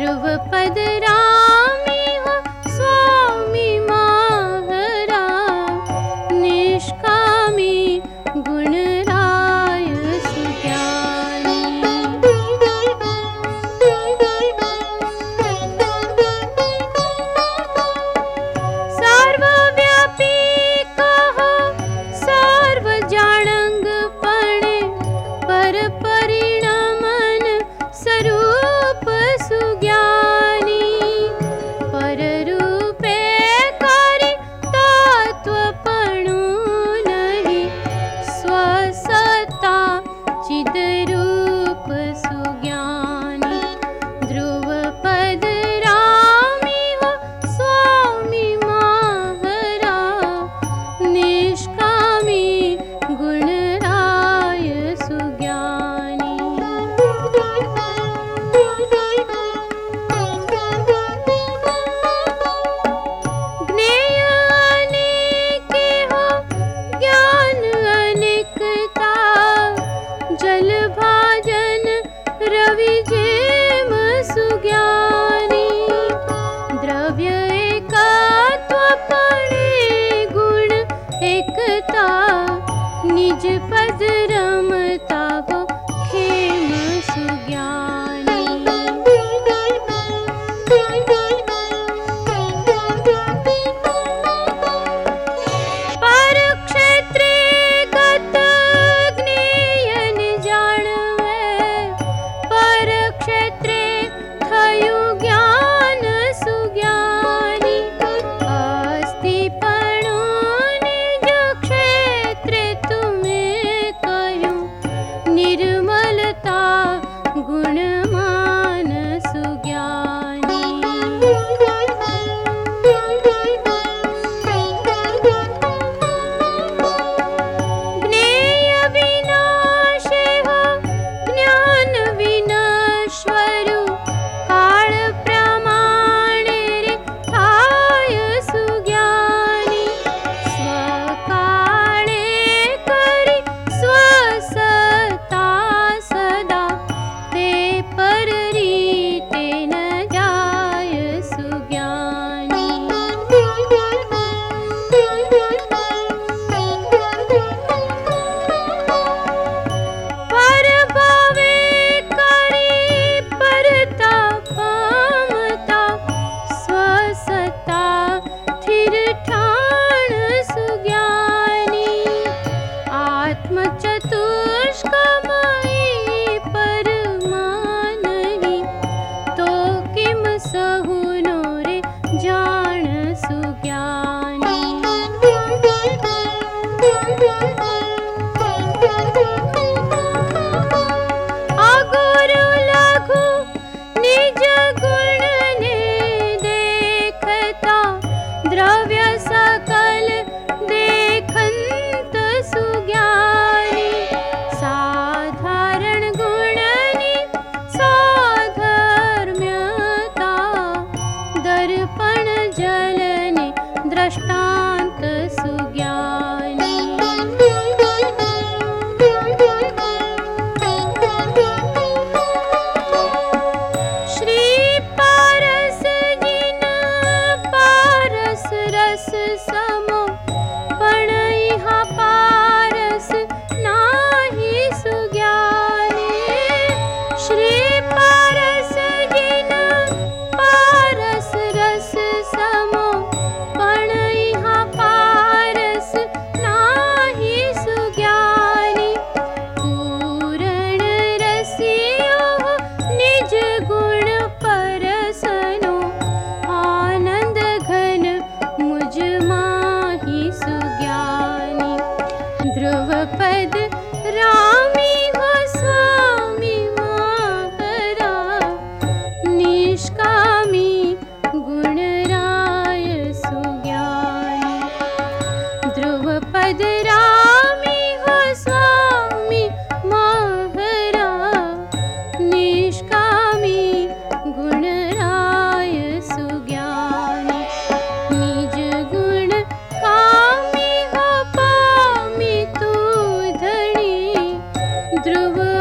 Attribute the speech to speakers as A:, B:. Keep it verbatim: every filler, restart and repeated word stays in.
A: ध्रुवपद रामी हो स्वामी माहरा, निष्कामी गुणराय सुज्ञानी। सर्वव्यापी कहो सर्वजाणंग पणे, पर परिणमन स्वरूप सुज्ञानी। पररूपे करि तत्वपणु नहीं, स्वसत्ता चिद्रूप सुज्ञानी। ध्रुवपद रामी हो स्वामी माहरा, निष्कामी गुणराय सुज्ञानी। ज्ञेय अनेक हो ज्ञान अनेकता, जल भाजन रवि जेम सुज्ञानी। द्रव्य एकत्वपणे गुण एकता, निज पद रमता हो खेम सुज्ञानी। पर क्षेत्रे गत ज्ञेयन जाणवे, पर क्षेत्रे थयु ज्ञान सुज्ञानी। अस्तिपणु निज क्षेत्रे तुम्हें कहूँ, निर्मलता गुणमान सुज्ञानी। ज्ञेय विनाशे हो ज्ञान विनश्वरु, काल प्रमाणे रे थाय सुज्ञानी। स्वकाले करि स्वसत्ता सदा, ते पर रीते न जाय सुज्ञानी। पर भावे करि परतापमता, स्वसत्ता थिर ठाण सुज्ञानी। आत्म चतुष्कमयी परमानहि, तो किम सहुनो रे जान सुज्ञानी। अगुरु लघु निज गुण ने देखता, द्रव्य सकल देखंत सुज्ञानी। साधारण गुणनि साधर्म्यता, दर्पण जलने दृष्टांत सुज्ञानी। श्री पारस जिन पारस रस समो, पण इहा पारस नाही सुज्ञानी। श्री पारस जिन पारस रस समो, पण इहा पारस नाही सुज्ञानी। पूर्ण रसियो निज गुण परसनो, आनंद घन मुझ माही सुज्ञानी। ध्रुवपद रामी हो स्वामी माहरा, निष्कामी गुणराय सुज्ञानी। ध्रुवपद रामी हो स्वामी माहरा, निष्कामी गुणराय सुज्ञानी। निज गुण कामी हो पामी तू धनी, ध्रुव